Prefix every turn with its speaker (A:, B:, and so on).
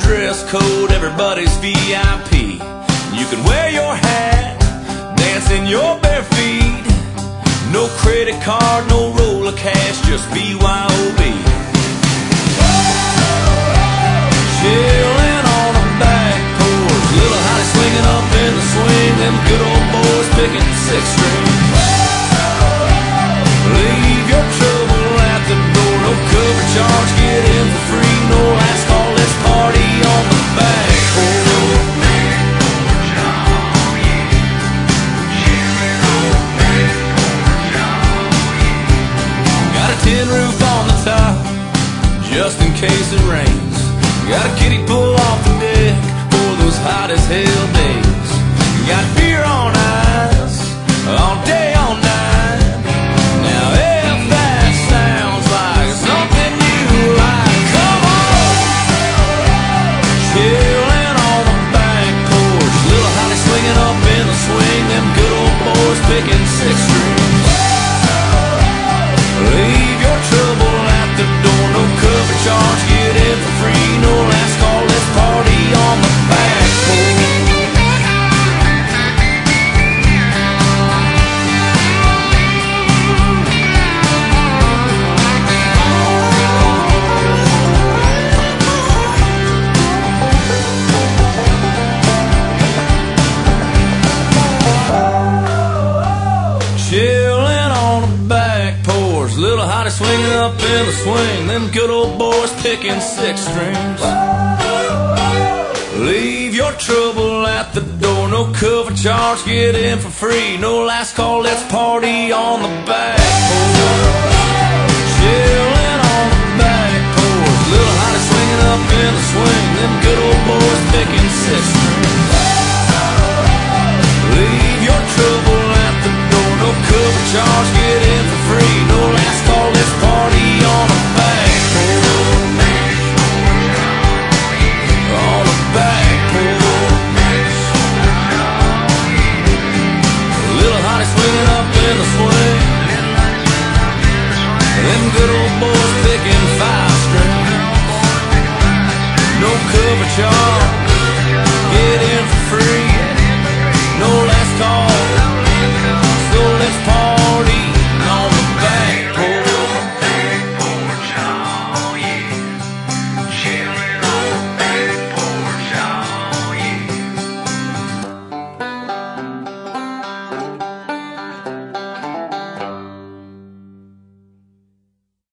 A: dress code, everybody's VIP. You can wear your hat, dance in your bare feet. No credit card, no roll of cash, just BYOB. Chillin' on the back porch, little hottie swinging up in the swing, them good old boys picking six strings. Leave your trouble at the door, no cover charge, get in for free, no last call, let's party on the back porch. Got a tin roof on the top, just in case it rains. Got a kiddie pull off the deck for those hot as hell days. Got beer on ice, all day, all night. Now if that sounds like something you like, come on! Chillin' on the back porch, little hottie swinging up in the swing, them good old boys picking six strings. Leave your trouble at the door, no cover charge, get in for free, no last call, let's party on the back porch. Chillin' on the back porch, little hottie swinging up in the swing, them good old boys picking six strings. Leave your trouble at the door, no cover charge, get in for free, no last call, let's party on the back porch. Chillin' on the back porch, little hottie swinging up in the swing, them good old boys picking six strings. Leave your trouble at the door, no cover charge, get in for free, no last call, let's party on the back porch. On the back porch. Little hottie swinging up in the swing, them good old boys picking five strings. No cover charge, get in for free, no last call,